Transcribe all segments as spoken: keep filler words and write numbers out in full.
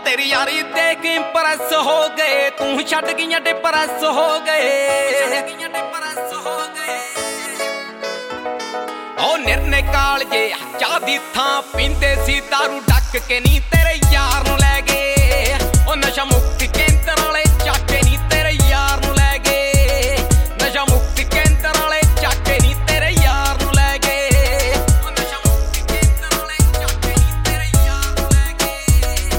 तेरी यारी देख इंप्रेस हो गए, तू छड़ गईयां डिप्रेस हो गए। ओ निर्णे कालजे चाह दी थां पींदे सी दारू डक के नी तेरे यार नूं लै गए। ओ नशा मुक्ति केंद्र वाले चाके नी तेरे यार नूं लै गए। नशा मुक्ति केंद्र वाले चाके नी तेरे यार नूं लै गए। ओ नशा मुक्ति केंद्र वाले चाके नी तेरे यार नूं लै गए।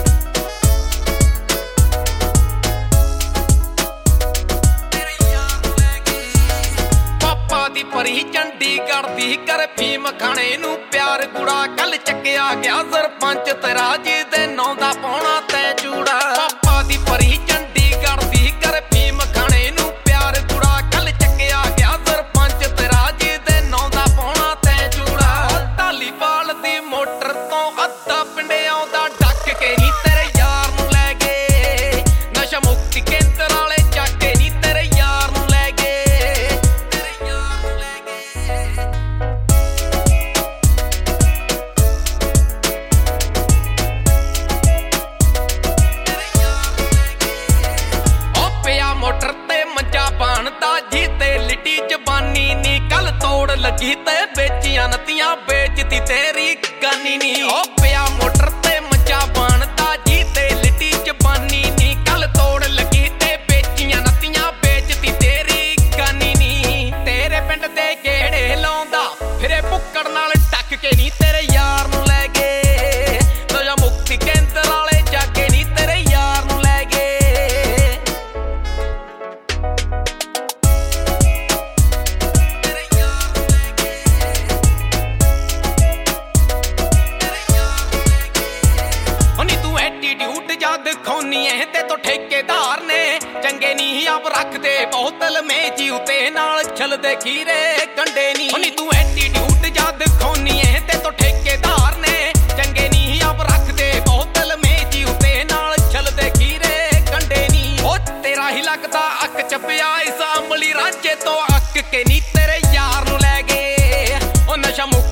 तेरे यार नूं लै गए। पापा दी परी चंडीगढ़ दी कर फीम खाने नूं प्यार गुड़ा कल चक्या गया सरपंच तेरा जिहदे नौ दा पाउणा तै चूड़ा। पापा दी परी चंडीगढ़ दी कर फीम खाने नूं प्यार गुड़ा कल चक्या गया सरपंच तेरा जिहदे नौ दा पाउणा तै चूड़ा। धालीवाल दी मोटर तो अद्धा पिंड आउंदा डक के नी तेरे यार नूं लै गए। नशा मुक्ति केंद्र वाले चाके नी तेरे यार नूं लै गए। तेरे यार नूं लै गए। मोटर ते मंजा बनदा जी ते लिटी जबानी नी कल तोड़ लगी ते बेचियां नतियां बेचती तेरी गानी नी। ओ पिया मोटर ते मंजा बनदा जी ते लिटी जबानी नी कल तोड़ लगी ते बेचियां नतियां बेचती तेरी गानी नी। तेरे पिंड दे गेड़े लाउंदा फिरे भुक्कड़ नाल टक के नी तेरे यार नूं लै गए। नशा मुक्ति केंद्र वाले जाके नी तेरे यार नूं लै गए। दिखाउनी ते तो ठेकेदार ने चंगे नी आप रखते बोतल में जीवते नाल छलदे खीरे कंडे नी। नी तू एटीट्यूड जा दिखाउनी ते तो ठेकेदार ने चंगे नी आप रखते बोतल में जीवते नाल छलदे खीरे कंडे नी। ओ तेरा ही लगदा अक चपिया इस अमली रांझे तो अक के नी तेरे यार नूं लै गए। ओ नशा मुक्ति